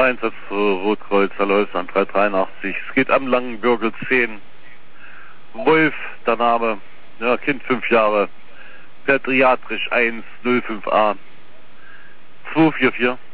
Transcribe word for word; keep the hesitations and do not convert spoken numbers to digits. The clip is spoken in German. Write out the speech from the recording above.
Einsatz für Rotkreuz, Alois an drei dreiundachtzig. Es geht am Langenbürgel zehn. Wolf, der Name, ja, Kind fünf Jahre, pädiatrisch eins null fünf a zwei vier vier.